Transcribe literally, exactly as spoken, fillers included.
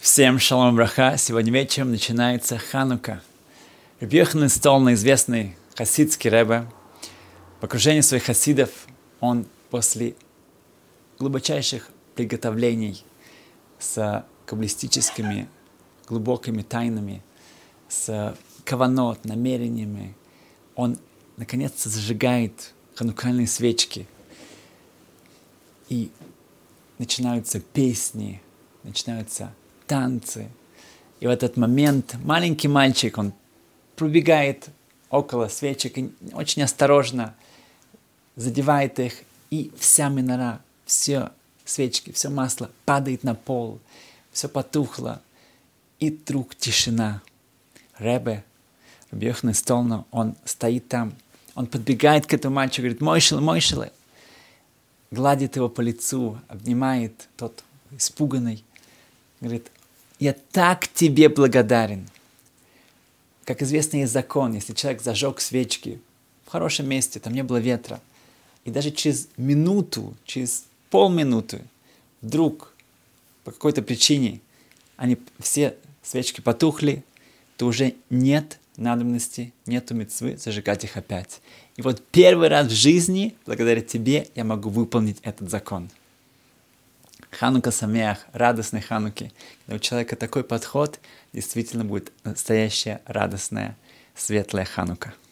Всем шалом браха. Сегодня вечером начинается Ханука. Рабби Йоханан Столна, известный хасидский ребе, в окружении своих хасидов, он после глубочайших приготовлений с каббалистическими глубокими тайнами, с каванот, намерениями, он наконец-то зажигает ханукальные свечки. И начинаются песни, начинаются танцы. И в этот момент маленький мальчик, он пробегает около свечек и очень осторожно задевает их, и вся минора, все свечки, все масло падает на пол, все потухло, и вдруг тишина. Ребе, Рабби Йоханан Столна, он стоит там, он подбегает к этому мальчику, говорит: «Мойшеле, Мойшеле», гладит его по лицу, обнимает, тот испуганный, говорит: «Я так тебе благодарен». Как известно, есть закон, если человек зажег свечки в хорошем месте, там не было ветра, и даже через минуту, через полминуты вдруг по какой-то причине они все свечки потухли, то уже нет надобности, нету мицвы зажигать их опять. И вот первый раз в жизни, благодаря тебе, я могу выполнить этот закон. Ханука Самеах, радостной Хануки. Когда у человека такой подход, действительно будет настоящая радостная, светлая Ханука.